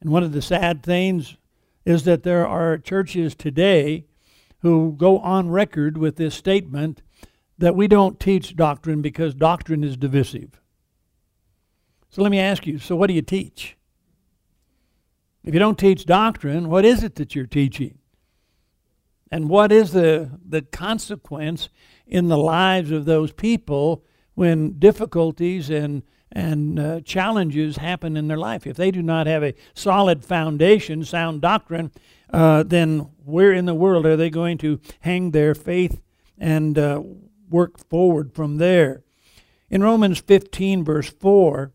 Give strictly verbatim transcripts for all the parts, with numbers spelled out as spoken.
And one of the sad things is that there are churches today who go on record with this statement that we don't teach doctrine because doctrine is divisive. So let me ask you, so what do you teach? If you don't teach doctrine, what is it that you're teaching? And what is the, the consequence in the lives of those people when difficulties and, and uh, challenges happen in their life? If they do not have a solid foundation, sound doctrine, uh, then where in the world are they going to hang their faith and uh, work forward from there? In Romans fifteen, verse four,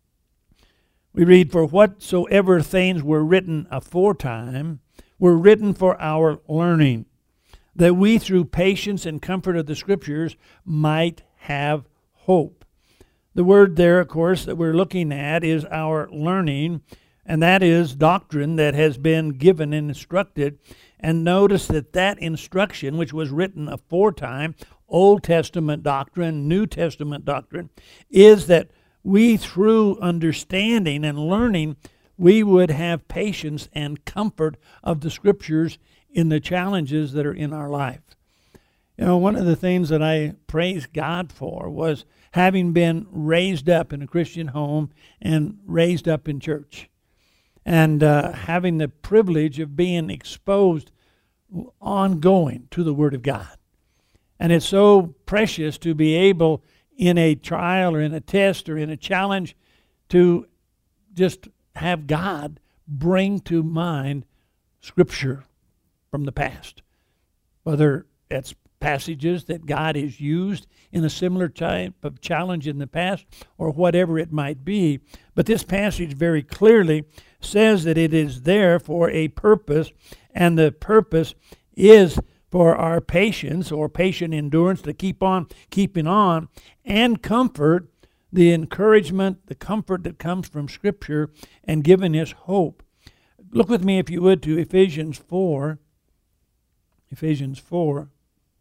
we read, "For whatsoever things were written aforetime were written for our learning, that we through patience and comfort of the Scriptures might have hope." The word there, of course, that we're looking at is our learning, and that is doctrine that has been given and instructed. And notice that that instruction, which was written aforetime, Old Testament doctrine, New Testament doctrine, is that we, through understanding and learning, we would have patience and comfort of the Scriptures in the challenges that are in our life. You know, one of the things that I praise God for was having been raised up in a Christian home and raised up in church, and uh, having the privilege of being exposed ongoing to the Word of God. And it's so precious to be able, in a trial or in a test or in a challenge, to just have God bring to mind Scripture from the past. Whether it's passages that God has used in a similar type of challenge in the past or whatever it might be. But this passage very clearly says that it is there for a purpose, and the purpose is for our patience or patient endurance to keep on keeping on, and comfort, the encouragement, the comfort that comes from Scripture and giving us hope. Look with me, if you would, to Ephesians four. Ephesians four.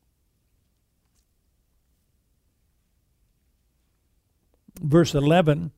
Verse eleven.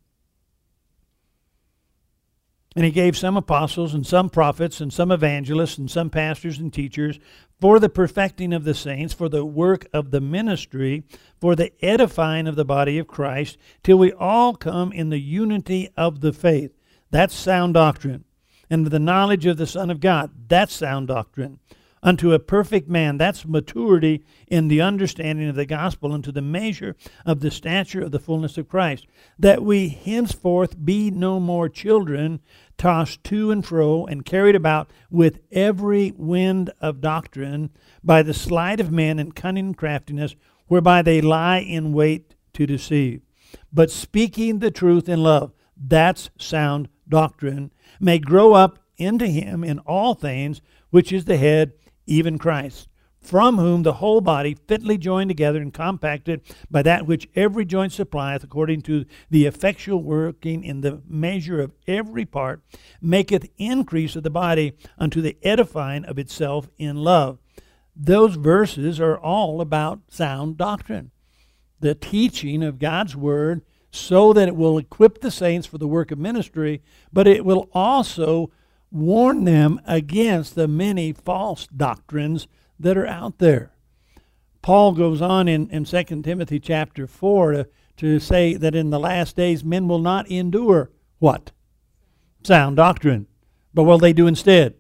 "And he gave some apostles and some prophets and some evangelists and some pastors and teachers for the perfecting of the saints, for the work of the ministry, for the edifying of the body of Christ, till we all come in the unity of the faith." That's sound doctrine. "And the knowledge of the Son of God." That's sound doctrine. "Unto a perfect man," that's maturity in the understanding of the gospel, "unto the measure of the stature of the fullness of Christ, that we henceforth be no more children, tossed to and fro, and carried about with every wind of doctrine, by the sleight of men and cunning craftiness, whereby they lie in wait to deceive. But speaking the truth in love," that's sound doctrine, "may grow up into him in all things, which is the head, even Christ, from whom the whole body, fitly joined together and compacted by that which every joint supplieth, according to the effectual working in the measure of every part, maketh increase of the body unto the edifying of itself in love." Those verses are all about sound doctrine, the teaching of God's Word, so that it will equip the saints for the work of ministry, but it will also warn them against the many false doctrines that are out there. Paul goes on in, in Second Timothy chapter four to, to say that in the last days men will not endure what? Sound doctrine. But what will they do instead?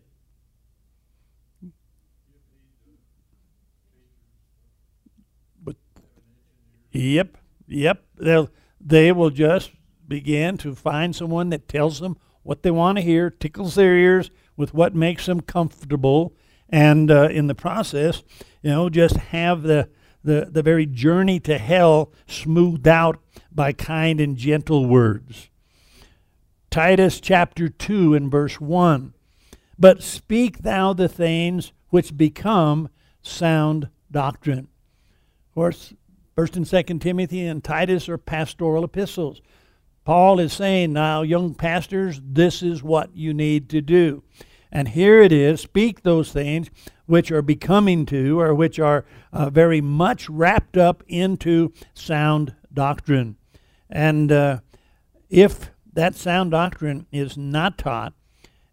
But, yep, yep. They'll, they will just begin to find someone that tells them what they want to hear, tickles their ears with what makes them comfortable, and uh, in the process, you know, just have the, the, the very journey to hell smoothed out by kind and gentle words. Titus chapter two and verse one. "But speak thou the things which become sound doctrine." Of course, First and Second Timothy and Titus are pastoral epistles. Paul is saying, now, young pastors, this is what you need to do. And here it is, speak those things which are becoming to, or which are uh, very much wrapped up into sound doctrine. And uh, if that sound doctrine is not taught,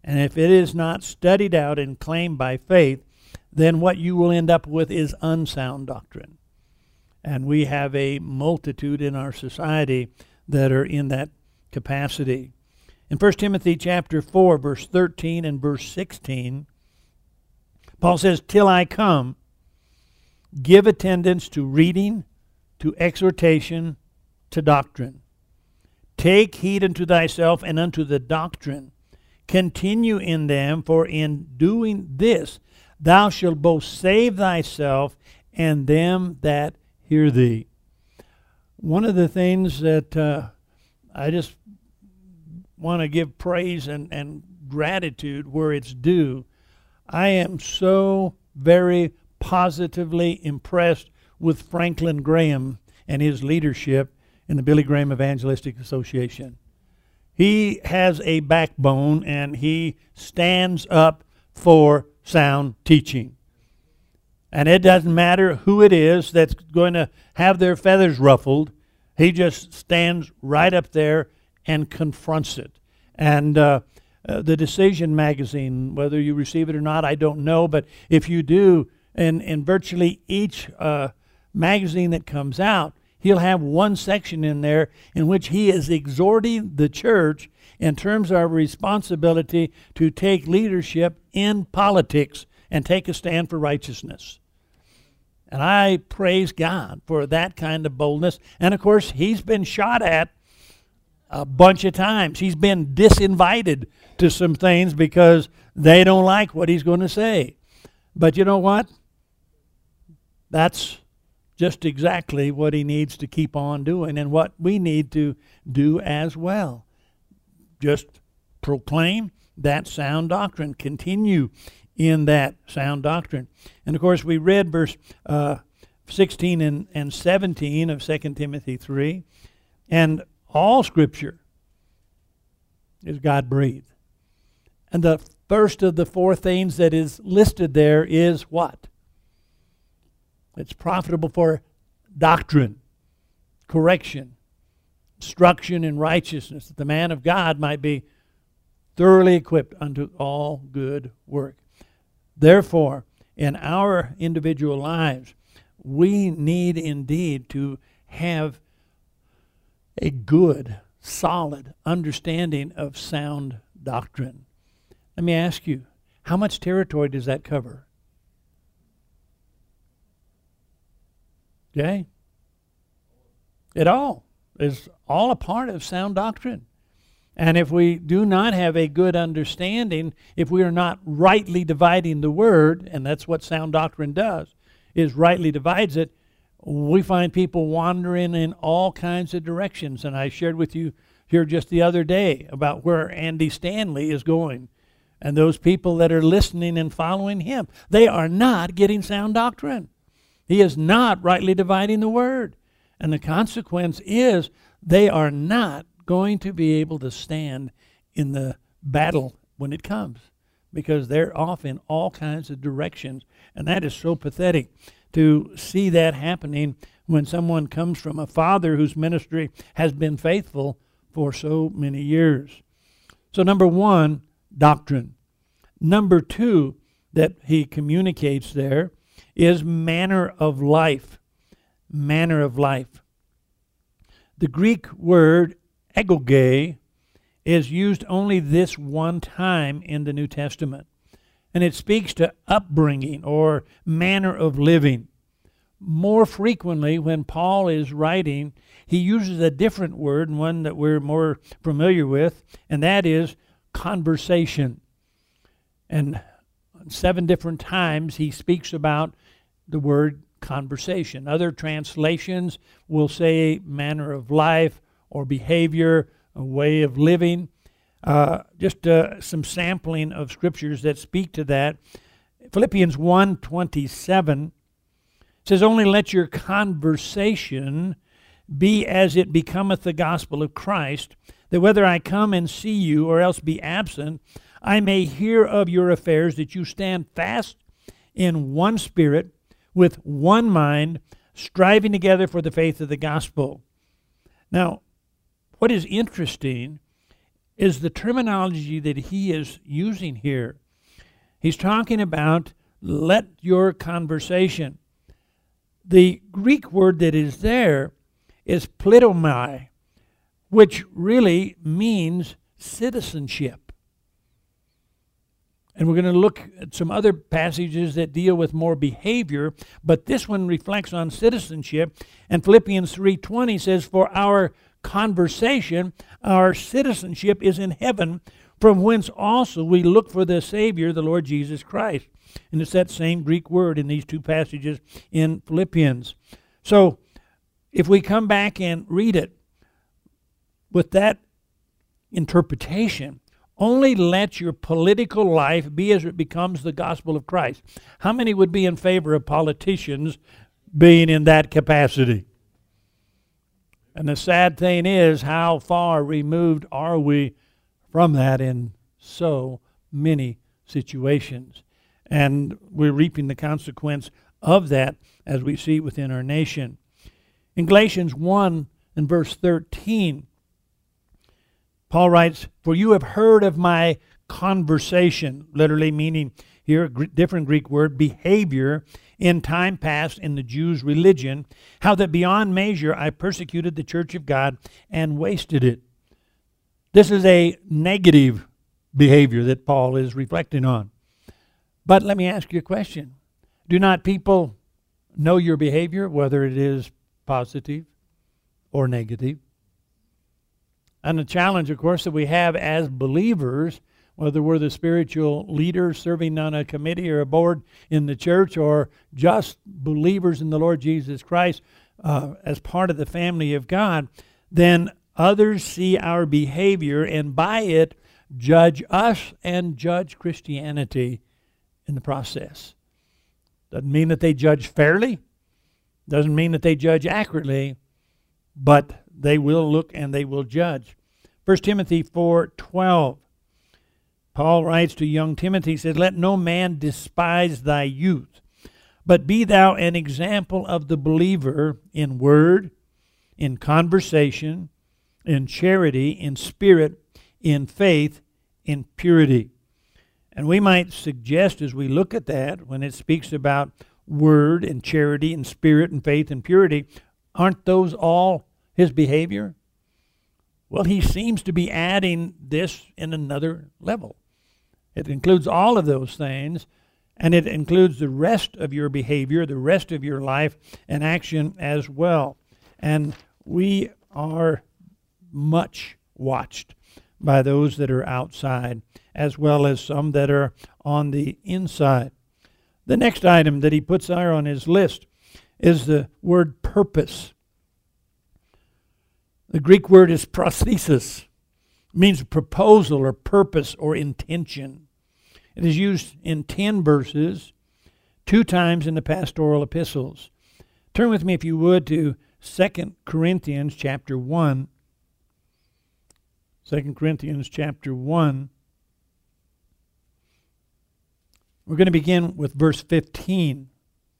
And if it is not studied out and claimed by faith, then what you will end up with is unsound doctrine. And we have a multitude in our society that are in that capacity. In First Timothy chapter four, verse thirteen and verse sixteen, Paul says, "Till I come, give attendance to reading, to exhortation, to doctrine. Take heed unto thyself and unto the doctrine. Continue in them, for in doing this thou shalt both save thyself and them that hear thee." One of the things that uh, I just want to give praise and, and gratitude where it's due, I am so very positively impressed with Franklin Graham and his leadership in the Billy Graham Evangelistic Association. He has a backbone, and he stands up for sound teaching. And it doesn't matter who it is that's going to have their feathers ruffled. He just stands right up there and confronts it. And uh, uh, the Decision magazine, whether you receive it or not, I don't know. But if you do, in, in virtually each uh, magazine that comes out, he'll have one section in there in which he is exhorting the church in terms of our responsibility to take leadership in politics and take a stand for righteousness. And I praise God for that kind of boldness. And of course, he's been shot at a bunch of times. He's been disinvited to some things because they don't like what he's going to say. But you know what? That's just exactly what he needs to keep on doing, and what we need to do as well. Just proclaim that sound doctrine. Continue in that sound doctrine. And of course, we read verse uh, sixteen and, and seventeen of Second Timothy three. And all Scripture is God-breathed. And the first of the four things that is listed there is what? It's profitable for doctrine, correction, instruction in righteousness, that the man of God might be thoroughly equipped unto all good work. Therefore, in our individual lives, we need indeed to have a good, solid understanding of sound doctrine. Let me ask you, how much territory does that cover? Okay? It all is all a part of sound doctrine. And if we do not have a good understanding, if we are not rightly dividing the word, and that's what sound doctrine does, is rightly divides it, we find people wandering in all kinds of directions. And I shared with you here just the other day about where Andy Stanley is going. And those people that are listening and following him, they are not getting sound doctrine. He is not rightly dividing the word. And the consequence is they are not going to be able to stand in the battle when it comes, because they're off in all kinds of directions. And that is so pathetic to see that happening when someone comes from a father whose ministry has been faithful for so many years. So number one, doctrine. Number two that he communicates there is manner of life. Manner of life. The Greek word egoge is used only this one time in the New Testament. And it speaks to upbringing or manner of living. More frequently, when Paul is writing, he uses a different word, and one that we're more familiar with, and that is conversation. And seven different times he speaks about the word conversation. Other translations will say manner of life or behavior, a way of living. Uh, just uh, some sampling of scriptures that speak to that. Philippians one twenty-seven says, "Only let your conversation be as it becometh the gospel of Christ, that whether I come and see you or else be absent, I may hear of your affairs, that you stand fast in one spirit, with one mind, striving together for the faith of the gospel." Now, what is interesting is the terminology that he is using here. He's talking about let your conversation. The Greek word that is there is plidomai, which really means citizenship. And we're going to look at some other passages that deal with more behavior, but this one reflects on citizenship. And Philippians three twenty says, for our conversation, our citizenship is in heaven, from whence also we look for the Savior, the Lord Jesus Christ. And it's that same Greek word in these two passages in Philippians. So if we come back and read it with that interpretation, only let your political life be as it becomes the gospel of Christ. How many would be in favor of politicians being in that capacity? And the sad thing is, how far removed are we from that in so many situations? And we're reaping the consequence of that as we see within our nation. In Galatians one and verse thirteen, Paul writes, for you have heard of my conversation, literally meaning here a different Greek word, behavior, in time past in the Jews' religion, how that beyond measure I persecuted the church of God and wasted it. This is a negative behavior that Paul is reflecting on. But let me ask you a question. Do not people know your behavior, whether it is positive or negative? And the challenge, of course, that we have as believers, whether we're the spiritual leaders serving on a committee or a board in the church, or just believers in the Lord Jesus Christ uh, as part of the family of God, then others see our behavior and by it judge us and judge Christianity in the process. Doesn't mean that they judge fairly, doesn't mean that they judge accurately, but they will look and they will judge. First Timothy four twelve. Paul writes to young Timothy, he says, let no man despise thy youth, but be thou an example of the believer in word, in conversation, in charity, in spirit, in faith, in purity. And we might suggest as we look at that, when it speaks about word and charity and spirit and faith and purity, aren't those all his behavior? Well, he seems to be adding this in another level. It includes all of those things, and it includes the rest of your behavior, the rest of your life and action as well. And we are much watched by those that are outside, as well as some that are on the inside. The next item that he puts there on his list is the word purpose. The Greek word is prosthesis. It means proposal or purpose or intention. It is used in ten verses, two times in the pastoral epistles. Turn with me, if you would, to Second Corinthians chapter one. Second Corinthians chapter one. We're going to begin with verse fifteen.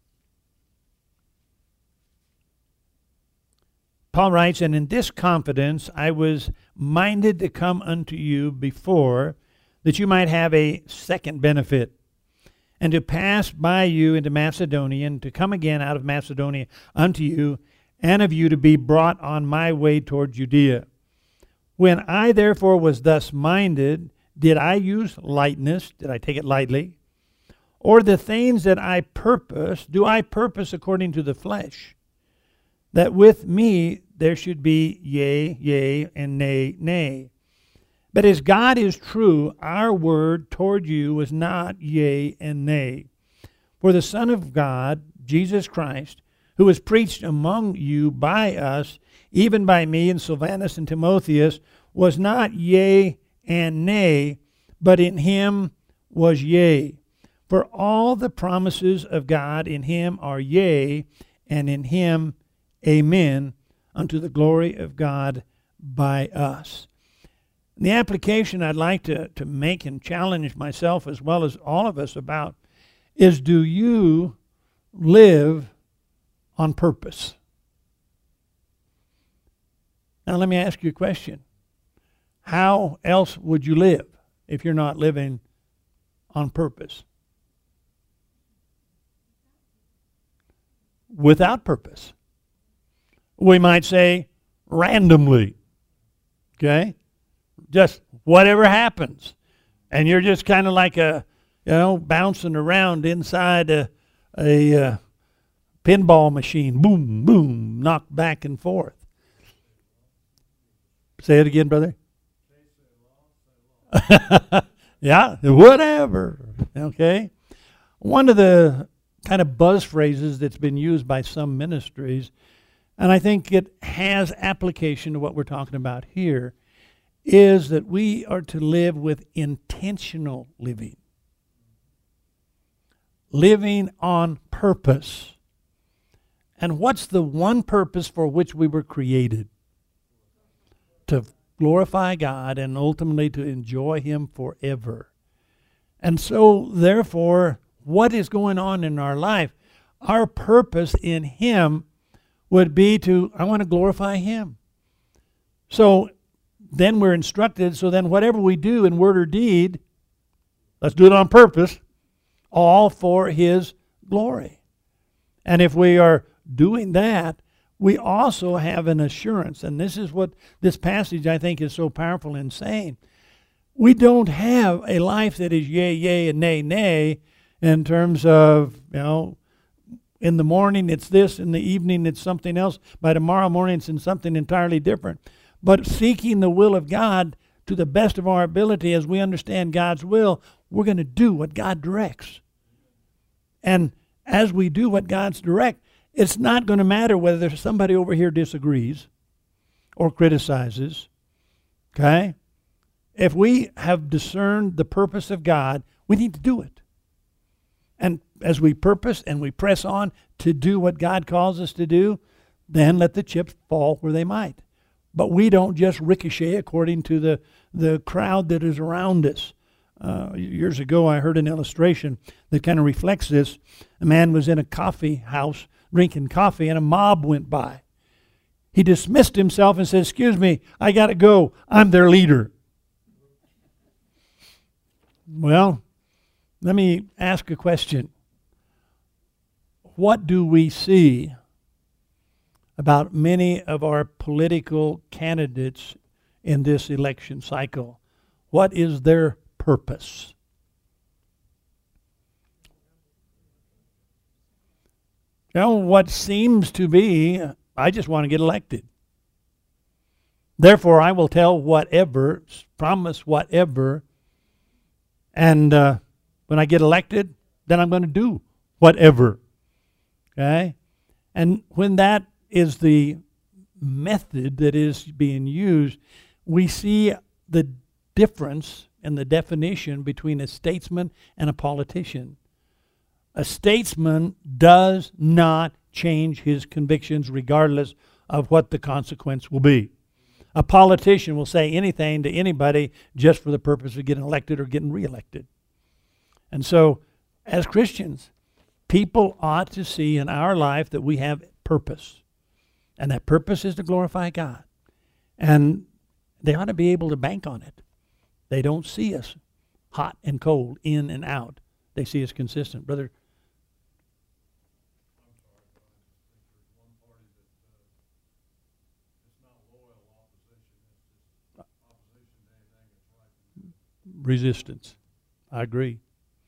Paul writes, and in this confidence I was minded to come unto you before, that you might have a second benefit, and to pass by you into Macedonia, and to come again out of Macedonia unto you, and of you to be brought on my way toward Judea. When I therefore was thus minded, did I use lightness? Did I take it lightly? Or the things that I purpose, do I purpose according to the flesh? That with me there should be yea, yea, and nay, nay. But as God is true, our word toward you was not yea and nay. For the Son of God, Jesus Christ, who was preached among you by us, even by me and Silvanus and Timotheus, was not yea and nay, but in him was yea. For all the promises of God in him are yea, and in him amen, unto the glory of God by us. The application I'd like to, to make and challenge myself as well as all of us about is, do you live on purpose? Now let me ask you a question. How else would you live if you're not living on purpose? Without purpose. We might say randomly. Okay? Just whatever happens. And you're just kind of like a, you know, bouncing around inside a, a uh, pinball machine. Boom, boom, knocked back and forth. Say it again, brother. Yeah, whatever. Okay. One of the kind of buzz phrases that's been used by some ministries, and I think it has application to what we're talking about here, is that we are to live with intentional living. Living on purpose. And what's the one purpose for which we were created? To glorify God and ultimately to enjoy Him forever. And so, therefore, what is going on in our life? Our purpose in Him would be to, I want to glorify Him. So, then we're instructed, so then whatever we do in word or deed, let's do it on purpose, all for His glory. And if we are doing that, we also have an assurance, and this is what this passage I think is so powerful in saying. We don't have a life that is yea, yea, and nay, nay, in terms of, you know, in the morning it's this, in the evening it's something else, by tomorrow morning it's in something entirely different. But seeking the will of God to the best of our ability as we understand God's will, we're going to do what God directs. And as we do what God's direct, it's not going to matter whether there's somebody over here disagrees or criticizes. Okay? If we have discerned the purpose of God, we need to do it. And as we purpose and we press on to do what God calls us to do, then let the chips fall where they might. But we don't just ricochet according to the, the crowd that is around us. Uh, years ago, I heard an illustration that kind of reflects this. A man was in a coffee house drinking coffee, and a mob went by. He dismissed himself and said, "Excuse me, I got to go. I'm their leader." Well, let me ask a question. What do we see about many of our political candidates in this election cycle? What is their purpose? You know, what seems to be, I just want to get elected. Therefore, I will tell whatever, promise whatever, and uh, when I get elected, then I'm going to do whatever. Okay? And when that is the method that is being used, we see the difference in the definition between a statesman and a politician. A statesman does not change his convictions regardless of what the consequence will be. A politician will say anything to anybody just for the purpose of getting elected or getting reelected. And so, as Christians, people ought to see in our life that we have purpose. And that purpose is to glorify God. And they ought to be able to bank on it. They don't see us hot and cold, in and out. They see us consistent. Brother? Resistance. I agree.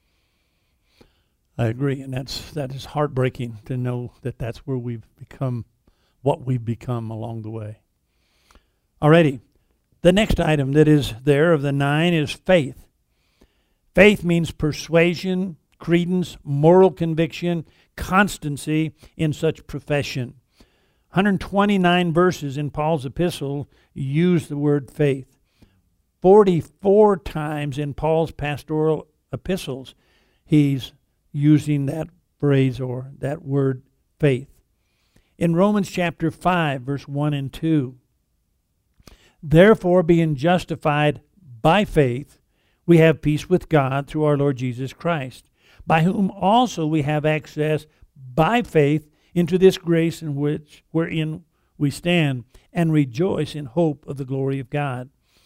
I agree, and that's that is heartbreaking to know that that's where we've become, what we've become along the way. Alrighty, the next item that is there of the nine is faith. Faith means persuasion, credence, moral conviction, constancy in such profession. one hundred twenty-nine verses in Paul's epistle use the word faith. forty-four times in Paul's pastoral epistles, he's using that phrase or that word faith. In Romans chapter five, verse one and two, therefore, being justified by faith, we have peace with God through our Lord Jesus Christ, by whom also we have access by faith into this grace in which wherein we stand, and rejoice in hope of the glory of God.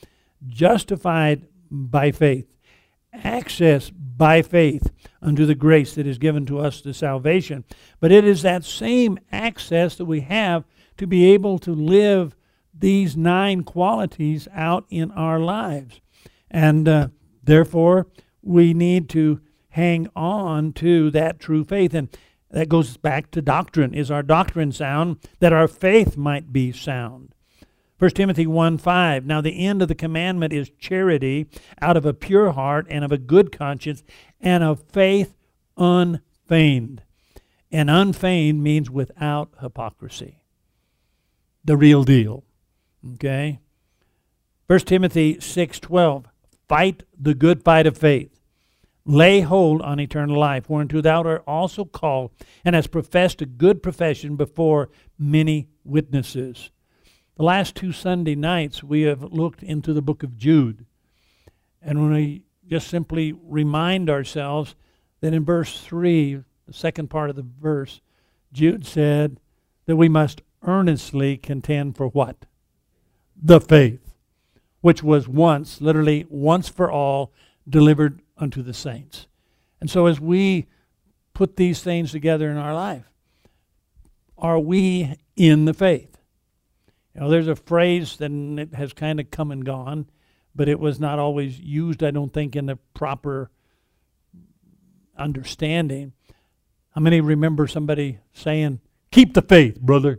justified by faith, access by faith unto the grace that is given to us to salvation. But it is that same access that we have to be able to live these nine qualities out in our lives. And uh, therefore, we need to hang on to that true faith. And that goes back to doctrine. Is our doctrine sound? That our faith might be sound. First Timothy one five, now the end of the commandment is charity out of a pure heart and of a good conscience and of faith unfeigned. And unfeigned means without hypocrisy. The real deal. Okay? First Timothy six twelve, fight the good fight of faith. Lay hold on eternal life, whereunto thou art also called, and hast professed a good profession before many witnesses. The last two Sunday nights, we have looked into the book of Jude. And when we just simply remind ourselves that in verse three, the second part of the verse, Jude said that we must earnestly contend for what? The faith, which was once, literally once for all, delivered unto the saints. And so as we put these things together in our life, are we in the faith? You know, there's a phrase that it has kind of come and gone, but it was not always used, I don't think, in the proper understanding. How many remember somebody saying, keep the faith, brother?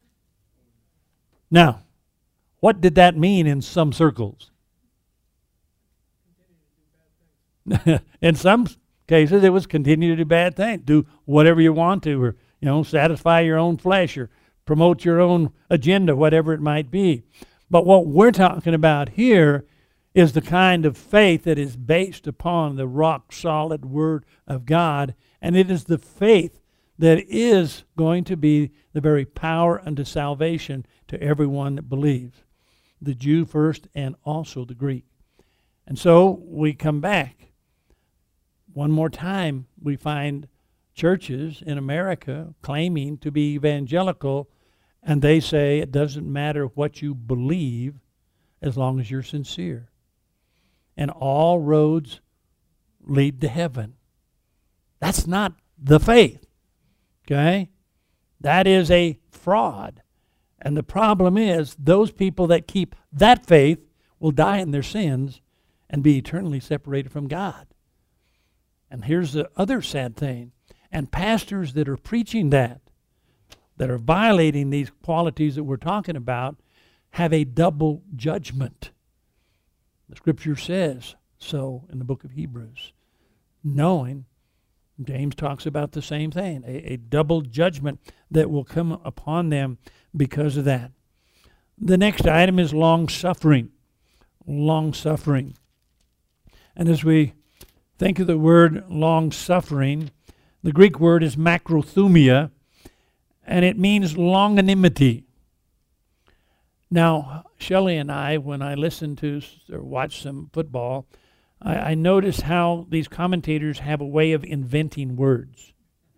Now, what did that mean in some circles? In some cases, it was continue to do bad things. Do whatever you want to, or, you know, satisfy your own flesh, or promote your own agenda, whatever it might be. But what we're talking about here is the kind of faith that is based upon the rock-solid Word of God, and it is the faith that is going to be the very power unto salvation to everyone that believes, the Jew first and also the Greek. And so we come back. One more time, we find churches in America claiming to be evangelical, and they say it doesn't matter what you believe as long as you're sincere. And all roads lead to heaven. That's not the faith. Okay? That is a fraud. And the problem is those people that keep that faith will die in their sins and be eternally separated from God. And here's the other sad thing. And pastors that are preaching that, that are violating these qualities that we're talking about, have a double judgment. The Scripture says so in the book of Hebrews. Knowing, James talks about the same thing, a, a double judgment that will come upon them because of that. The next item is long-suffering. Long-suffering. And as we think of the word long-suffering, the Greek word is makrothumia, and it means longanimity. Now, Shelley and I, when I listen to or watch some football, I, I notice how these commentators have a way of inventing words.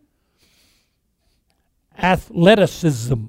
Athleticism.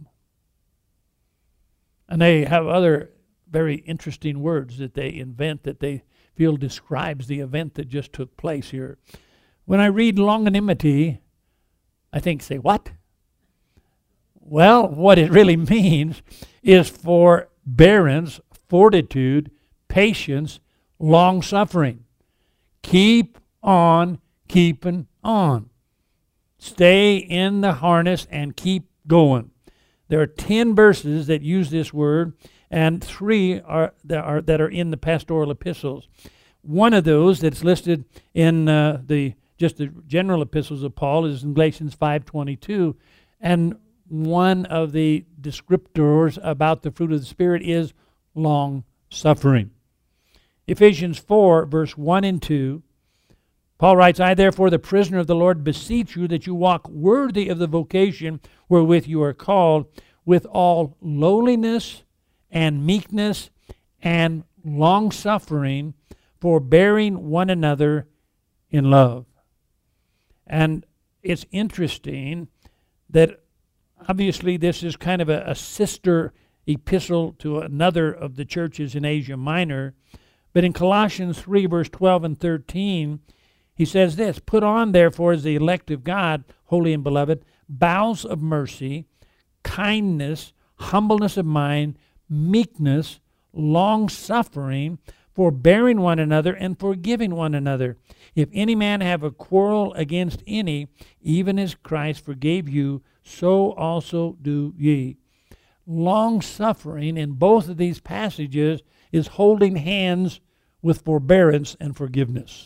And they have other very interesting words that they invent that they feel describes the event that just took place here. When I read longanimity, I think, say, what? Well, what it really means is forbearance, fortitude, patience, long-suffering. Keep on keeping on. Stay in the harness and keep going. There are ten verses that use this word, and three are that are, that are in the pastoral epistles. One of those that's listed in uh, the just the general epistles of Paul is in Galatians five twenty-two, and one of the descriptors about the fruit of the Spirit is long-suffering. Ephesians four, verse one and two, Paul writes, I therefore, the prisoner of the Lord, beseech you that you walk worthy of the vocation wherewith you are called, with all lowliness and meekness and long-suffering, forbearing one another in love. And it's interesting that obviously this is kind of a, a sister epistle to another of the churches in Asia Minor, But in Colossians three, verse twelve and thirteen, he says this, "Put on, therefore, as the elect of God, holy and beloved, bowels of mercy, kindness, humbleness of mind, meekness, long-suffering, forbearing one another, and forgiving one another. If any man have a quarrel against any, even as Christ forgave you, so also do ye." Long-suffering in both of these passages is holding hands with forbearance and forgiveness.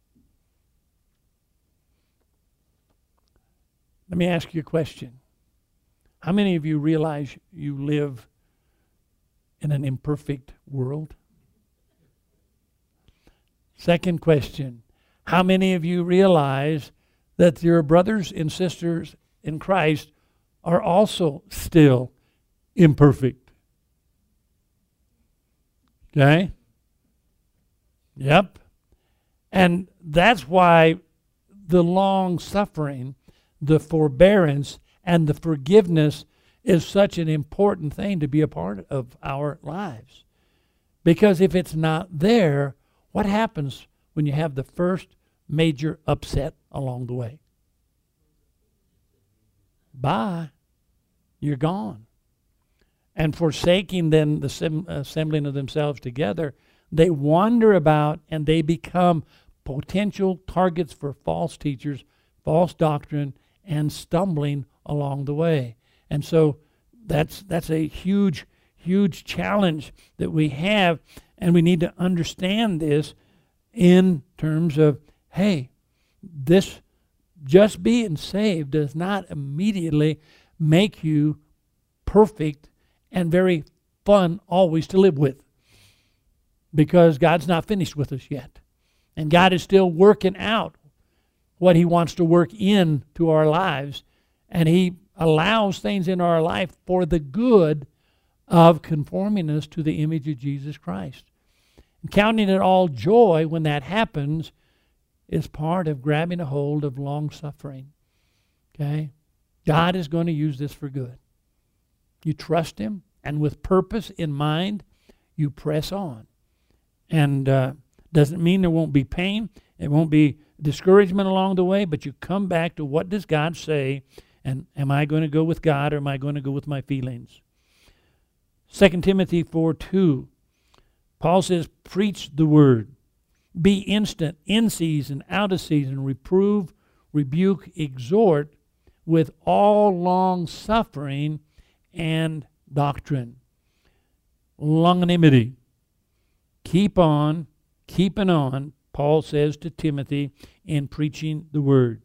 Let me ask you a question. How many of you realize you live in an imperfect world? Second question, how many of you realize that your brothers and sisters in Christ are also still imperfect? Okay? Yep. And that's why the long suffering, the forbearance, and the forgiveness is such an important thing to be a part of our lives. Because if it's not there, what happens when you have the first major upset along the way? Bye. You're gone. And forsaking then the sim- assembling of themselves together, they wander about and they become potential targets for false teachers, false doctrine, and stumbling along the way. And so that's that's a huge, huge challenge that we have, and we need to understand this in terms of, hey, this just being saved does not immediately make you perfect and very fun always to live with, because God's not finished with us yet. And God is still working out what He wants to work into our lives. And He allows things in our life for the good of conforming us to the image of Jesus Christ. And counting it all joy when that happens is part of grabbing a hold of long suffering. Okay? God is going to use this for good. You trust Him, and with purpose in mind, you press on. And uh, doesn't mean there won't be pain. It won't be discouragement along the way, but you come back to, what does God say, and am I going to go with God, or am I going to go with my feelings? Second Timothy four two, Paul says, "Preach the word. Be instant, in season, out of season. Reprove, rebuke, exhort with all long suffering and doctrine." Longanimity. Keep on, keeping on, Paul says to Timothy, in preaching the word.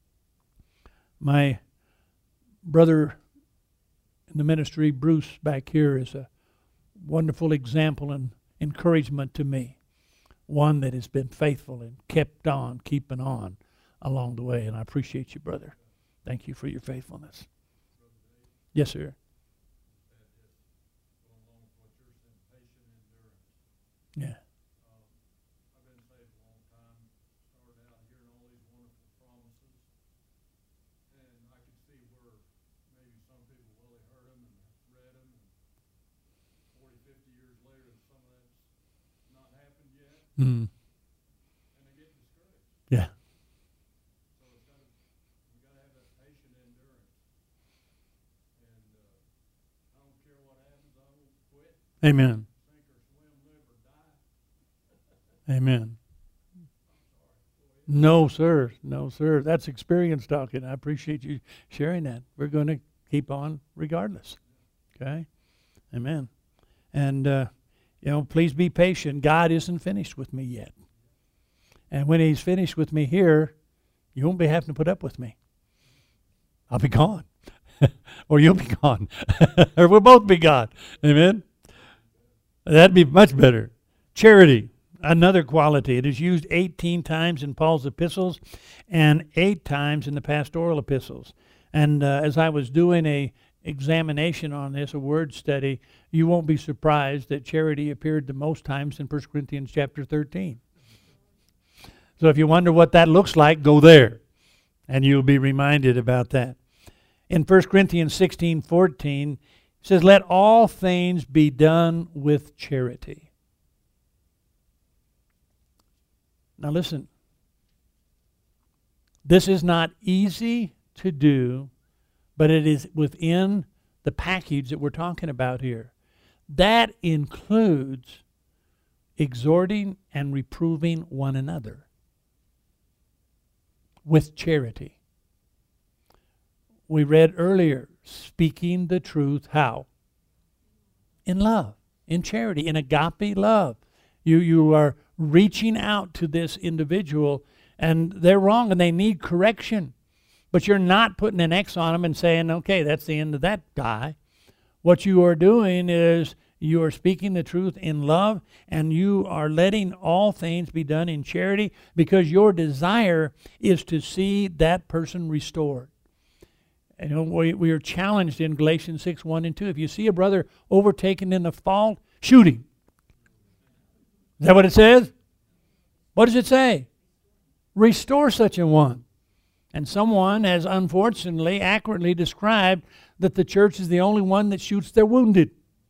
My brother in the ministry, Bruce, back here, is a wonderful example and encouragement to me. One that has been faithful and kept on, keeping on along the way. And I appreciate you, brother. Thank you for your faithfulness. Yes, sir. Yeah. Mm. And they get discouraged. Yeah. So it's gotta, we got to have that patient endurance. And uh, I don't care what happens, I won't quit. Amen. Sink or swim, live or die. Amen. No, sir. No, sir. That's experience talking. I appreciate you sharing that. We're going to keep on regardless. Okay? Amen. And, uh, you know, please be patient. God isn't finished with me yet. And when He's finished with me here, you won't be having to put up with me. I'll be gone. Or you'll be gone. Or we'll both be gone. Amen? That'd be much better. Charity, another quality. It is used eighteen times in Paul's epistles and eight times in the pastoral epistles. And uh, as I was doing a examination on this, a word study, you won't be surprised that charity appeared the most times in First Corinthians chapter thirteen. So if you wonder what that looks like, go there, and you'll be reminded about that. In First Corinthians sixteen fourteen, it says, "Let all things be done with charity." Now listen. This is not easy to do, but it is within the package that we're talking about here. That includes exhorting and reproving one another with charity. We read earlier, speaking the truth, how? In love, in charity, in agape love. You, you are reaching out to this individual, and they're wrong and they need correction. But you're not putting an X on them and saying, okay, that's the end of that guy. What you are doing is you are speaking the truth in love, and you are letting all things be done in charity, because your desire is to see that person restored. And you know, we, we are challenged in Galatians six, one and two. If you see a brother overtaken in a fault, shoot him. Is that what it says? What does it say? Restore such a one. And someone has unfortunately accurately described that the church is the only one that shoots their wounded.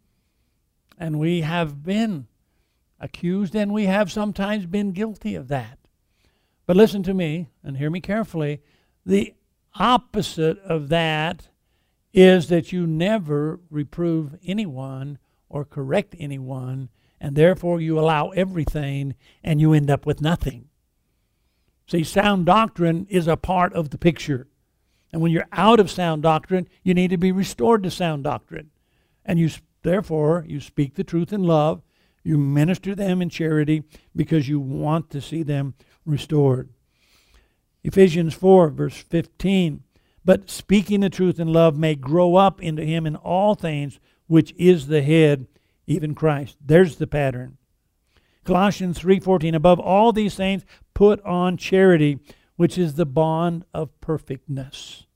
And we have been accused, and we have sometimes been guilty of that. But listen to me, and hear me carefully. The opposite of that is that you never reprove anyone or correct anyone, and therefore you allow everything, and you end up with nothing. See, sound doctrine is a part of the picture. And when you're out of sound doctrine, you need to be restored to sound doctrine. And you, therefore, you speak the truth in love. You minister them in charity because you want to see them restored. Ephesians four, verse fifteen. But speaking the truth in love may grow up into him in all things, which is the head, even Christ. There's the pattern. Colossians three fourteen, above all these things, put on charity, which is the bond of perfectness.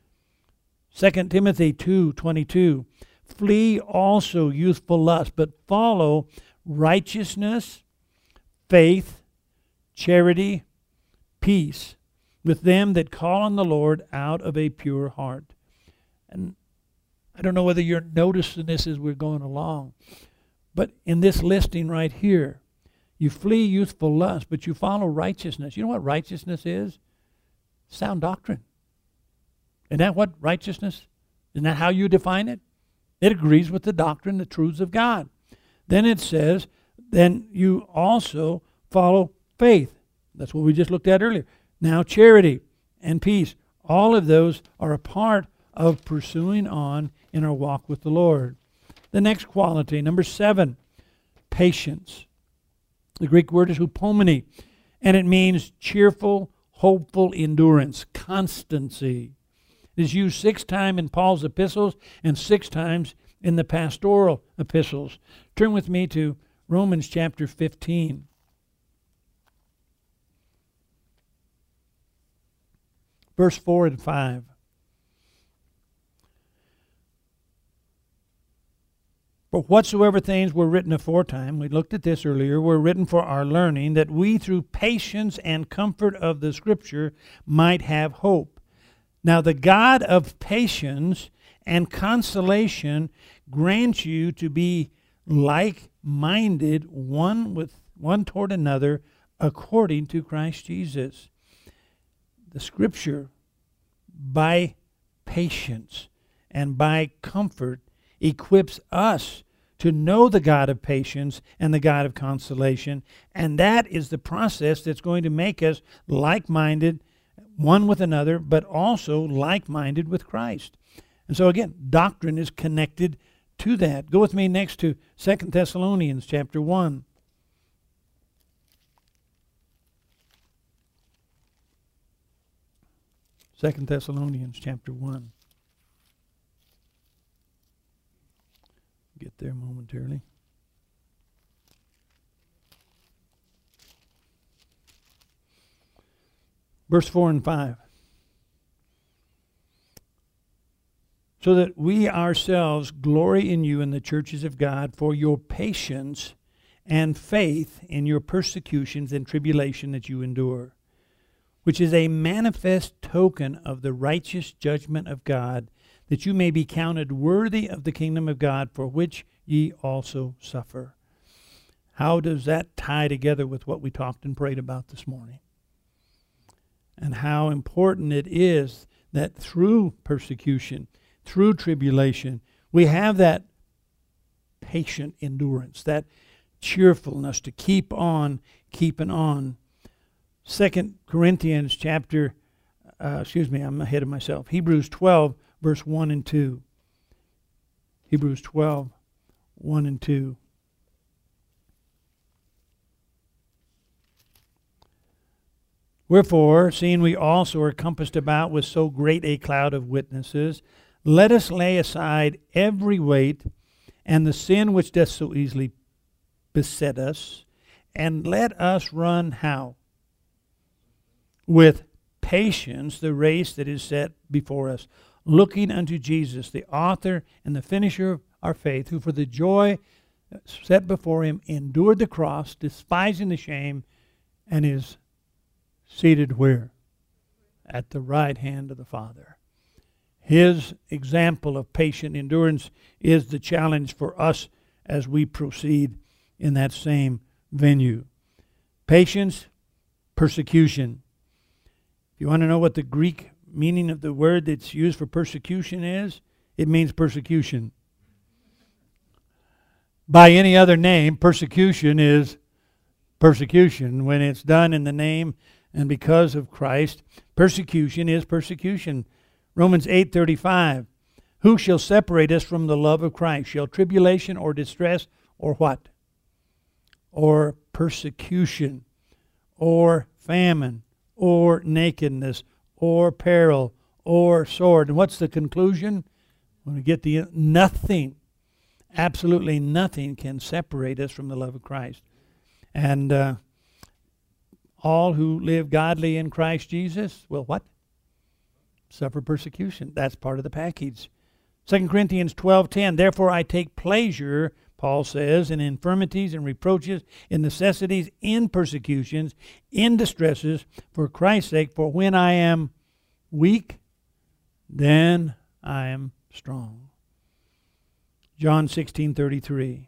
Second Timothy two twenty-two, flee also youthful lust, but follow righteousness, faith, charity, peace, with them that call on the Lord out of a pure heart. And I don't know whether you're noticing this as we're going along, but in this listing right here, you flee youthful lust, but you follow righteousness. You know what righteousness is? Sound doctrine. Isn't that what righteousness? Isn't that how you define it? It agrees with the doctrine, the truths of God. Then it says, then you also follow faith. That's what we just looked at earlier. Now charity and peace. All of those are a part of pursuing on in our walk with the Lord. The next quality, number seven, patience. The Greek word is hupomene, and it means cheerful, hopeful endurance, constancy. It is used six times in Paul's epistles and six times in the pastoral epistles. Turn with me to Romans chapter fifteen. Verse four and five. But whatsoever things were written aforetime, we looked at this earlier, were written for our learning, that we through patience and comfort of the Scripture might have hope. Now the God of patience and consolation grant you to be like-minded, one with one toward another, according to Christ Jesus. The Scripture, by patience and by comfort, equips us to know the God of patience and the God of consolation. And that is the process that's going to make us like-minded, one with another, but also like-minded with Christ. And so again, doctrine is connected to that. Go with me next to Second Thessalonians chapter one. Second Thessalonians chapter one. Get there momentarily. Verse four and five. So that we ourselves glory in you in the churches of God for your patience and faith in your persecutions and tribulation that you endure, which is a manifest token of the righteous judgment of God, that you may be counted worthy of the kingdom of God, for which ye also suffer. How does that tie together with what we talked and prayed about this morning? And how important it is that through persecution, through tribulation, we have that patient endurance, that cheerfulness to keep on keeping on. Second Corinthians chapter, uh, excuse me, I'm ahead of myself. Hebrews twelve, verse one and two. Hebrews twelve, one and two. Wherefore, seeing we also are compassed about with so great a cloud of witnesses, let us lay aside every weight and the sin which doth so easily beset us, and let us run how? With patience the race that is set before us, looking unto Jesus, the author and the finisher of our faith, who for the joy set before him endured the cross, despising the shame, and is seated where? At the right hand of the Father. His example of patient endurance is the challenge for us as we proceed in that same venue. Patience, persecution. If you want to know what the Greek meaning of the word that's used for persecution is, it means persecution. By any other name, persecution is persecution. When it's done in the name and because of Christ, persecution is persecution. Romans eight thirty-five. Who shall separate us from the love of Christ? Shall tribulation or distress or what? Or persecution or famine or nakedness or peril or sword. And what's the conclusion? When we get the nothing, absolutely nothing can separate us from the love of Christ. And uh, all who live godly in Christ Jesus will what? Suffer persecution. That's part of the package. Second Corinthians twelve ten. Therefore I take pleasure, Paul says, in infirmities and reproaches, in necessities, in persecutions, in distresses, for Christ's sake. For when I am weak, then I am strong. John sixteen thirty-three.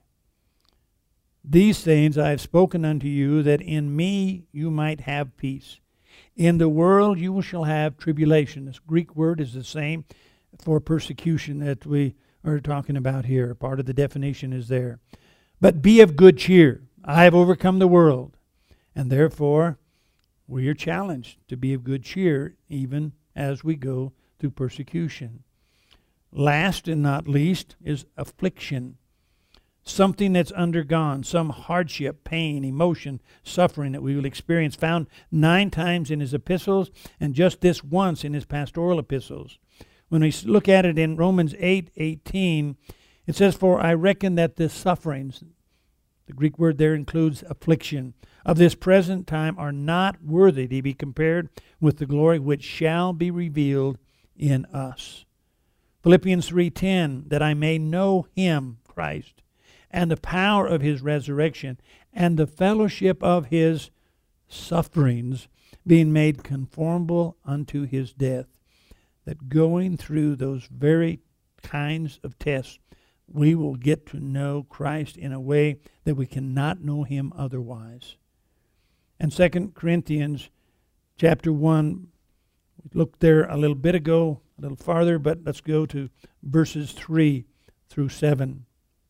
These things I have spoken unto you, that in me you might have peace. In the world you shall have tribulation. This Greek word is the same for persecution that we are talking about here. Part of the definition is there. But be of good cheer. I have overcome the world. And therefore, we are challenged to be of good cheer even as we go through persecution. Last and not least is affliction. Something that's undergone, some hardship, pain, emotion, suffering that we will experience, found nine times in his epistles and just this once in his pastoral epistles. When we look at it in Romans eight eighteen, it says, For I reckon that the sufferings, the Greek word there includes affliction, of this present time are not worthy to be compared with the glory which shall be revealed in us. Philippians three ten, that I may know him, Christ, and the power of his resurrection, and the fellowship of his sufferings, being made conformable unto his death. That going through those very kinds of tests, we will get to know Christ in a way that we cannot know him otherwise. And Second Corinthians chapter one, we looked there a little bit ago, a little farther, but let's go to verses three through seven.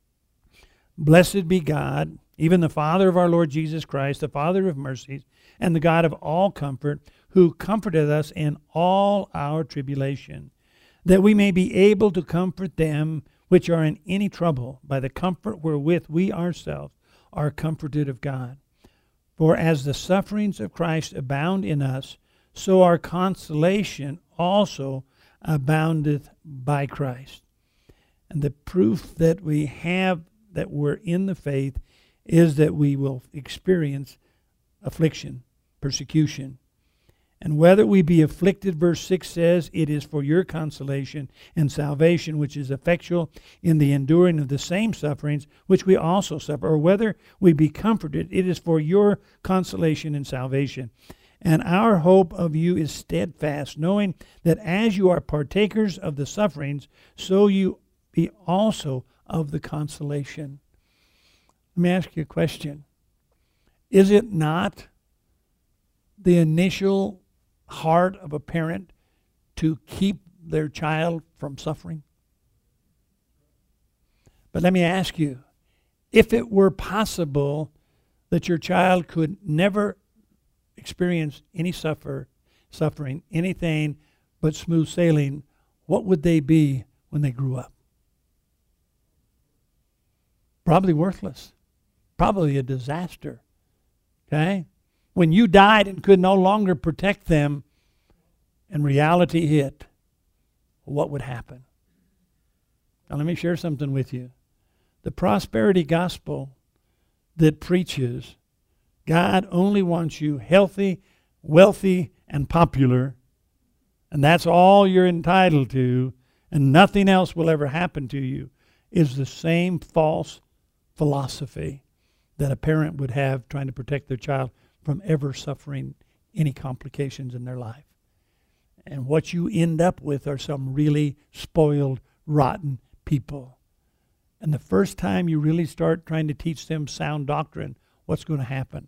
Blessed be God, even the Father of our Lord Jesus Christ, the Father of mercies, and the God of all comfort, who comforteth us in all our tribulation, that we may be able to comfort them which are in any trouble by the comfort wherewith we ourselves are comforted of God. For as the sufferings of Christ abound in us, so our consolation also aboundeth by Christ. And the proof that we have that we're in the faith is that we will experience affliction, persecution. And whether we be afflicted, verse six says, it is for your consolation and salvation, which is effectual in the enduring of the same sufferings which we also suffer. Or whether we be comforted, it is for your consolation and salvation. And our hope of you is steadfast, knowing that as you are partakers of the sufferings, so you be also of the consolation. Let me ask you a question. Is it not the initial heart of a parent to keep their child from suffering? But let me ask you, if it were possible that your child could never experience any suffer, suffering, anything but smooth sailing, what would they be when they grew up? Probably worthless. Probably a disaster. Okay? When you died and could no longer protect them and reality hit, what would happen? Now let me share something with you. The prosperity gospel that preaches God only wants you healthy, wealthy, and popular, and that's all you're entitled to, and nothing else will ever happen to you, is the same false philosophy that a parent would have trying to protect their child from ever suffering any complications in their life. And what you end up with are some really spoiled, rotten people. And the first time you really start trying to teach them sound doctrine, what's going to happen?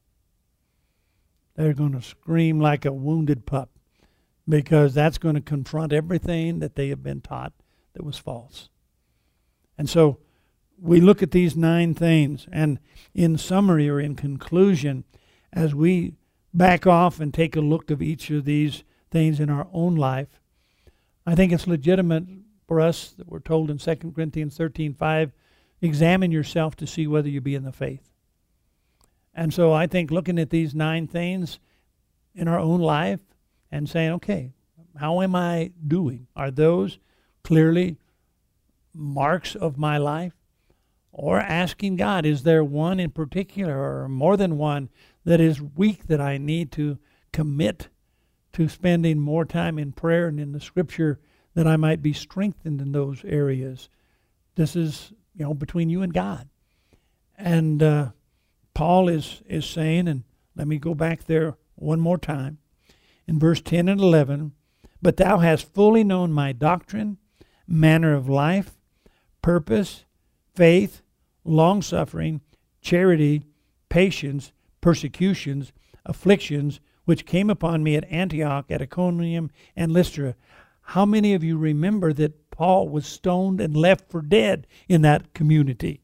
They're going to scream like a wounded pup, because that's going to confront everything that they have been taught that was false. And so we look at these nine things, and in summary or in conclusion, as we back off and take a look of each of these things in our own life, I think it's legitimate for us that we're told in Second Corinthians thirteen five, examine yourself to see whether you be in the faith. And so I think looking at these nine things in our own life and saying, okay, how am I doing? Are those clearly marks of my life? Or asking God, is there one in particular or more than one that is weak that I need to commit to spending more time in prayer and in the Scripture that I might be strengthened in those areas? This is, you know, between you and God. And uh, Paul is, is saying, and let me go back there one more time, in verse ten and eleven, but thou hast fully known my doctrine, manner of life, purpose, faith, long-suffering, charity, patience, persecutions, afflictions, which came upon me at Antioch, at Iconium, and Lystra. How many of you remember that Paul was stoned and left for dead in that community?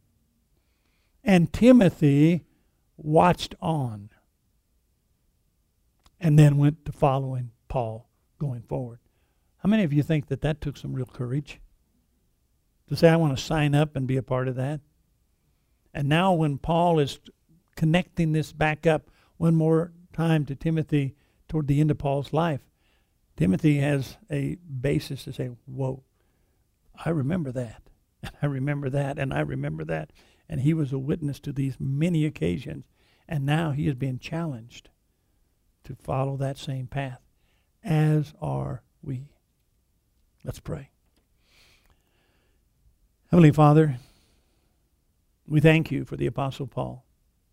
And Timothy watched on and then went to following Paul going forward. How many of you think that that took some real courage? To say, I want to sign up and be a part of that? And now when Paul is connecting this back up one more time to Timothy toward the end of Paul's life, Timothy has a basis to say, whoa, I remember that, and I remember that, and I remember that. And he was a witness to these many occasions, and now he is being challenged to follow that same path, as are we. Let's pray. Heavenly Father, we thank you for the Apostle Paul.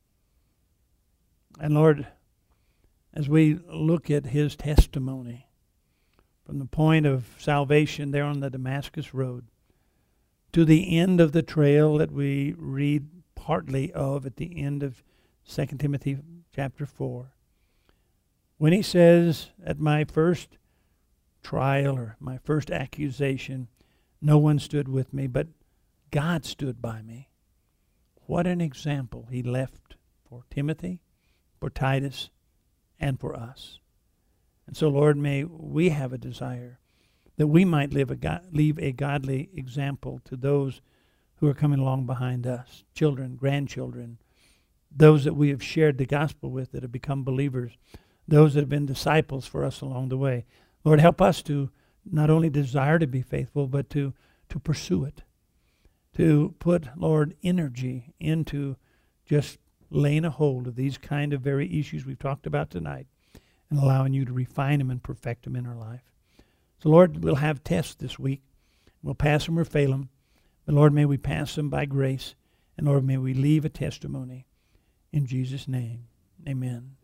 And Lord, as we look at his testimony from the point of salvation there on the Damascus Road to the end of the trail that we read partly of at the end of Second Timothy chapter four, when he says, at my first trial or my first accusation, no one stood with me, but God stood by me. What an example he left for Timothy, for Titus, and for us. And so, Lord, may we have a desire that we might live a go- leave a godly example to those who are coming along behind us, children, grandchildren, those that we have shared the gospel with that have become believers, those that have been disciples for us along the way. Lord, help us to not only desire to be faithful, but to, to pursue it, to put, Lord, energy into just laying a hold of these kind of very issues we've talked about tonight and allowing you to refine them and perfect them in our life. So, Lord, we'll have tests this week. We'll pass them or fail them. But, Lord, may we pass them by grace. And, Lord, may we leave a testimony. In Jesus' name, amen.